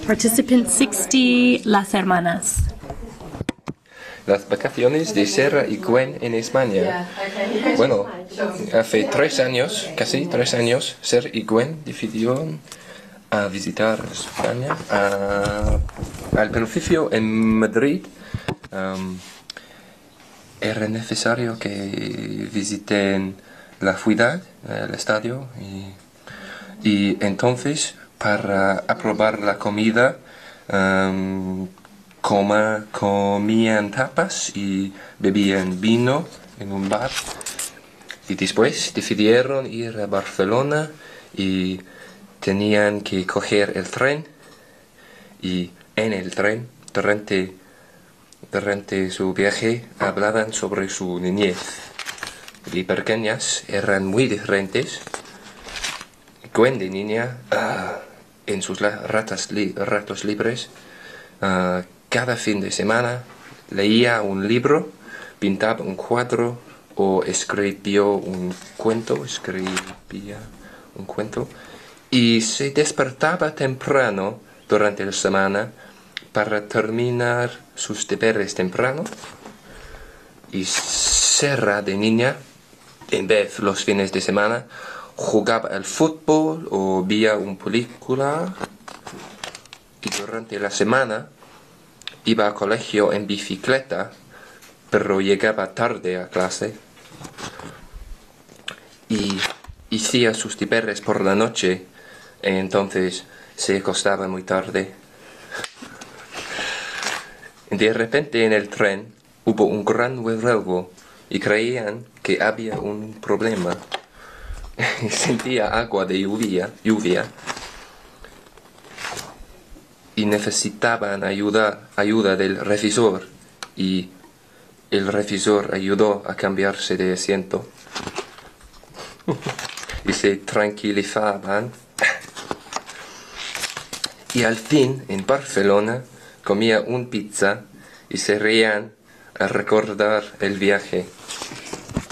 Participant 60, Las Hermanas. Las vacaciones de Serra y Gwen en España. Bueno, hace 3 años, casi 3 años, Serra y Gwen decidieron a visitar España. Al principio en Madrid era necesario que visiten la ciudad, el estadio, y entonces para aprobar la comida comían tapas y bebían vino en un bar, y después decidieron ir a Barcelona y tenían que coger el tren, y en el tren durante su viaje hablaban sobre su niñez. Y pequeñas eran muy diferentes. Gwen de niña, en sus ratos libres, cada fin de semana leía un libro, pintaba un cuadro o escribía un cuento, y se despertaba temprano durante la semana para terminar sus deberes temprano. Y Serra de niña, en vez los fines de semana, jugaba al fútbol o veía una película, y durante la semana iba al colegio en bicicleta, pero llegaba tarde a clase, y hacía sus deberes por la noche, entonces se acostaba muy tarde. De repente en el tren hubo un gran revuelo y creían que había un problema. Sentía agua de lluvia y necesitaban ayuda del revisor, y el revisor ayudó a cambiarse de asiento y se tranquilizaban. Y al fin, en Barcelona, comía un pizza y se reían al recordar el viaje.